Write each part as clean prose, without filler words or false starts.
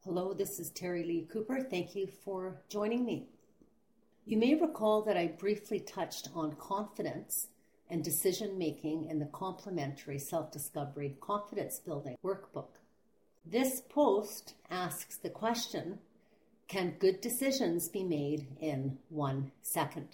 Hello, this is Terry Lee Cooper. Thank you for joining me. You may recall that I briefly touched on confidence and decision-making in the Complementary Self-Discovery Confidence Building Workbook. This post asks the question, can good decisions be made in 1 second?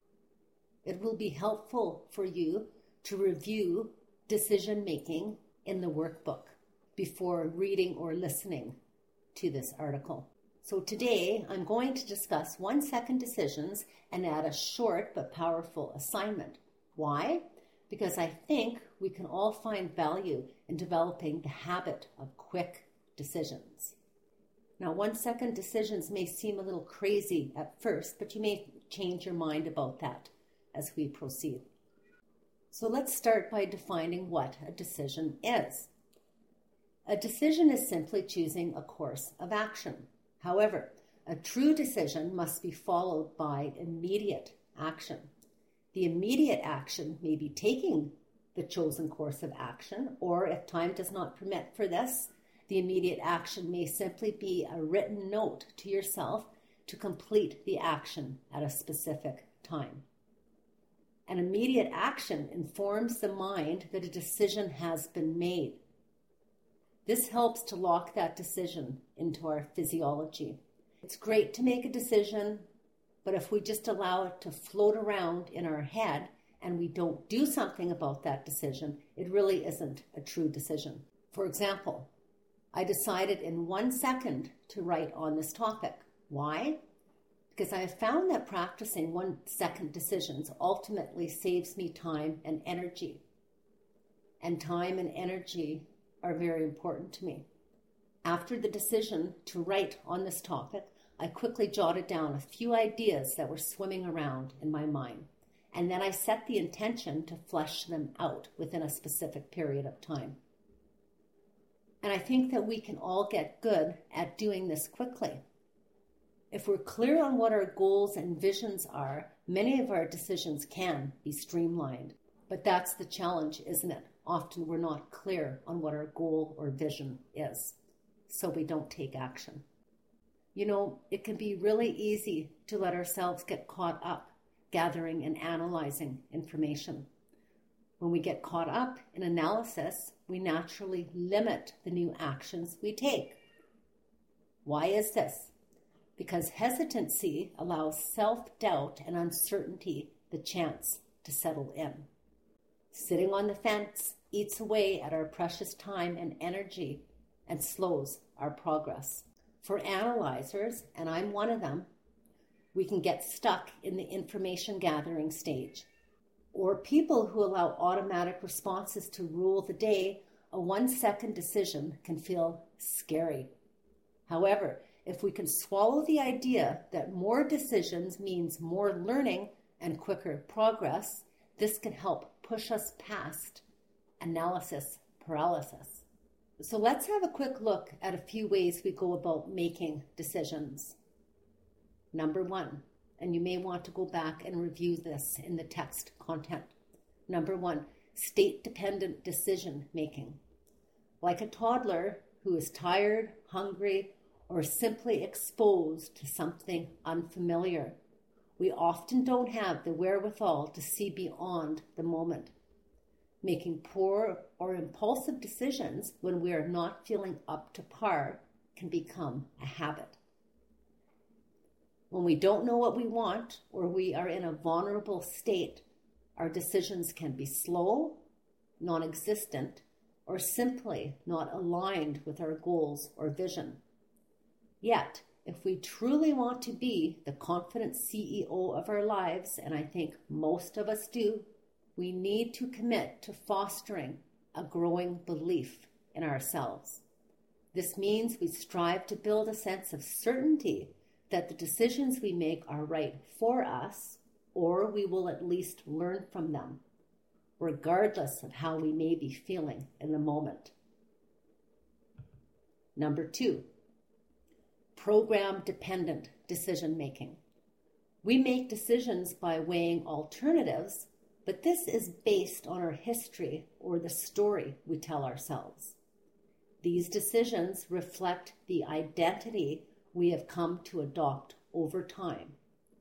It will be helpful for you to review decision-making in the workbook before reading or listening to this article. So today I'm going to discuss 1 second decisions and add a short but powerful assignment. Why? Because I think we can all find value in developing the habit of quick decisions. Now, 1 second decisions may seem a little crazy at first, but you may change your mind about that as we proceed. So let's start by defining what a decision is. A decision is simply choosing a course of action. However, a true decision must be followed by immediate action. The immediate action may be taking the chosen course of action, or if time does not permit for this, the immediate action may simply be a written note to yourself to complete the action at a specific time. An immediate action informs the mind that a decision has been made. This helps to lock that decision into our physiology. It's great to make a decision, but if we just allow it to float around in our head and we don't do something about that decision, it really isn't a true decision. For example, I decided in 1 second to write on this topic. Why? Because I have found that practicing 1 second decisions ultimately saves me time and energy. And time and energy are very important to me. After the decision to write on this topic, I quickly jotted down a few ideas that were swimming around in my mind, and then I set the intention to flesh them out within a specific period of time. And I think that we can all get good at doing this quickly. If we're clear on what our goals and visions are, many of our decisions can be streamlined. But that's the challenge, isn't it? Often we're not clear on what our goal or vision is, so we don't take action. You know, it can be really easy to let ourselves get caught up gathering and analyzing information. When we get caught up in analysis, we naturally limit the new actions we take. Why is this? Because hesitancy allows self-doubt and uncertainty the chance to settle in. Sitting on the fence eats away at our precious time and energy and slows our progress. For analyzers, and I'm one of them, we can get stuck in the information gathering stage. Or people who allow automatic responses to rule the day, a 1 second decision can feel scary. However, if we can swallow the idea that more decisions means more learning and quicker progress, this can help push us past analysis paralysis. So let's have a quick look at a few ways we go about making decisions. Number 1, and you may want to go back and review this in the text content. Number 1, state-dependent decision making. Like a toddler who is tired, hungry, or simply exposed to something unfamiliar, we often don't have the wherewithal to see beyond the moment. Making poor or impulsive decisions when we are not feeling up to par can become a habit. When we don't know what we want or we are in a vulnerable state, our decisions can be slow, non-existent, or simply not aligned with our goals or vision. Yet, if we truly want to be the confident CEO of our lives, and I think most of us do, we need to commit to fostering a growing belief in ourselves. This means we strive to build a sense of certainty that the decisions we make are right for us, or we will at least learn from them, regardless of how we may be feeling in the moment. Number 2, program-dependent decision-making. We make decisions by weighing alternatives, but this is based on our history or the story we tell ourselves. These decisions reflect the identity we have come to adopt over time.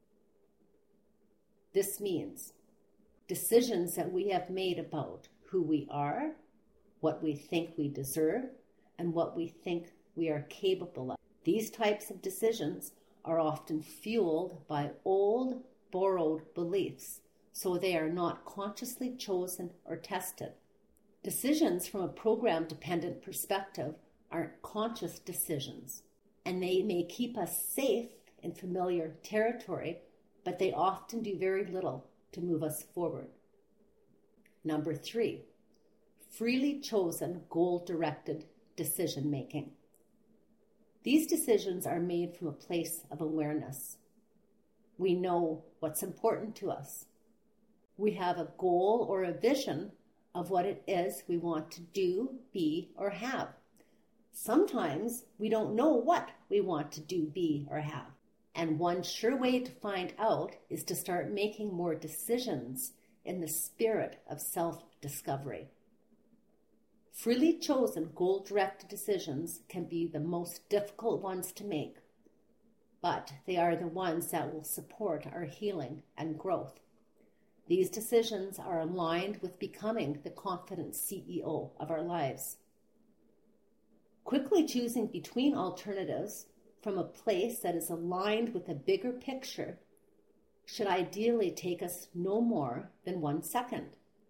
This means decisions that we have made about who we are, what we think we deserve, and what we think we are capable of. These types of decisions are often fueled by old, borrowed beliefs, so they are not consciously chosen or tested. Decisions from a program-dependent perspective aren't conscious decisions, and they may keep us safe in familiar territory, but they often do very little to move us forward. Number 3, freely chosen, goal-directed decision-making. These decisions are made from a place of awareness. We know what's important to us. We have a goal or a vision of what it is we want to do, be, or have. Sometimes we don't know what we want to do, be, or have. And one sure way to find out is to start making more decisions in the spirit of self-discovery. Freely chosen, goal-directed decisions can be the most difficult ones to make, but they are the ones that will support our healing and growth. These decisions are aligned with becoming the confident CEO of our lives. Quickly choosing between alternatives from a place that is aligned with a bigger picture should ideally take us no more than 1 second.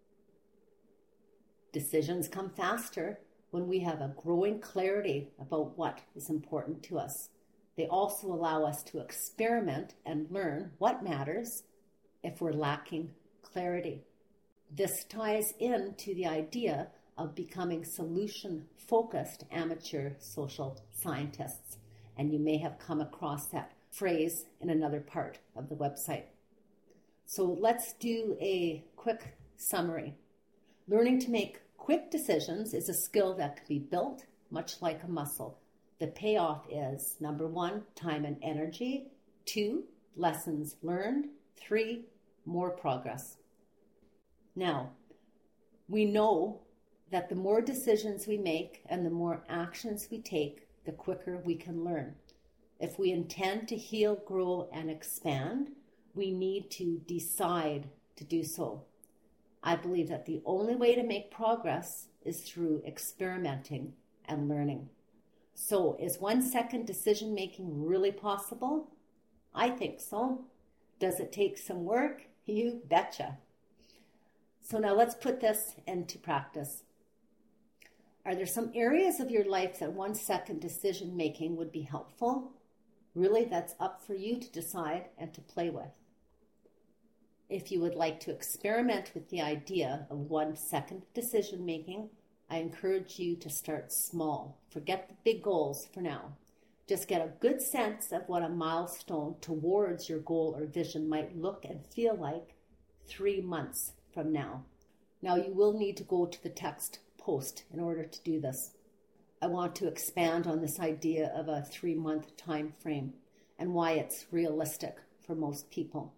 Decisions come faster when we have a growing clarity about what is important to us. They also allow us to experiment and learn what matters if we're lacking clarity. This ties into the idea of becoming solution-focused amateur social scientists, and you may have come across that phrase in another part of the website. So let's do a quick summary. Learning to make quick decisions is a skill that can be built much like a muscle. The payoff is, number 1, time and energy. 2, lessons learned. 3, more progress. Now, we know that the more decisions we make and the more actions we take, the quicker we can learn. If we intend to heal, grow, and expand, we need to decide to do so. I believe that the only way to make progress is through experimenting and learning. So, is 1 second decision making really possible? I think so. Does it take some work? You betcha. So now let's put this into practice. Are there some areas of your life that 1 second decision making would be helpful? Really, that's up for you to decide and to play with. If you would like to experiment with the idea of 1 second decision making, I encourage you to start small. Forget the big goals for now. Just get a good sense of what a milestone towards your goal or vision might look and feel like 3 months from now. Now you will need to go to the text post in order to do this. I want to expand on this idea of a 3-month time frame and why it's realistic for most people.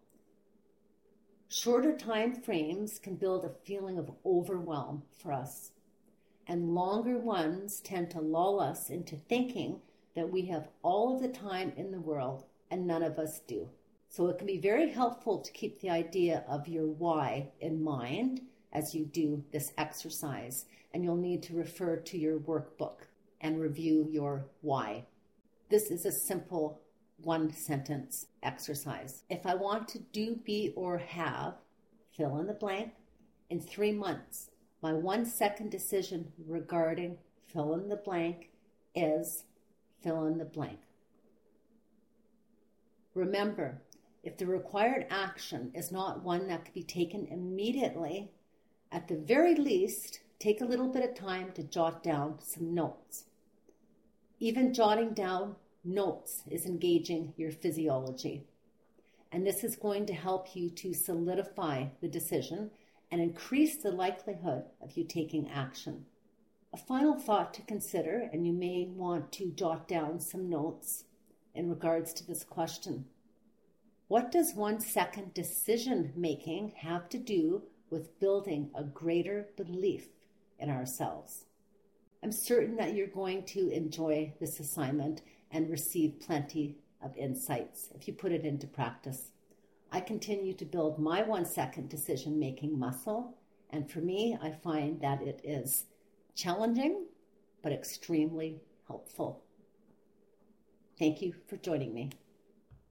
Shorter time frames can build a feeling of overwhelm for us, and longer ones tend to lull us into thinking that we have all of the time in the world, and none of us do. So it can be very helpful to keep the idea of your why in mind as you do this exercise, and you'll need to refer to your workbook and review your why. This is a simple 1-sentence exercise. If I want to do, be, or have, fill in the blank, in 3 months, my 1 second decision regarding fill in the blank is fill in the blank. Remember, if the required action is not one that can be taken immediately, at the very least, take a little bit of time to jot down some notes. Even jotting down notes is engaging your physiology. And this is going to help you to solidify the decision and increase the likelihood of you taking action. A final thought to consider, and you may want to jot down some notes in regards to this question. What does 1 second decision making have to do with building a greater belief in ourselves? I'm certain that you're going to enjoy this assignment and receive plenty of insights if you put it into practice. I continue to build my 1-second decision-making muscle, and for me, I find that it is challenging, but extremely helpful. Thank you for joining me.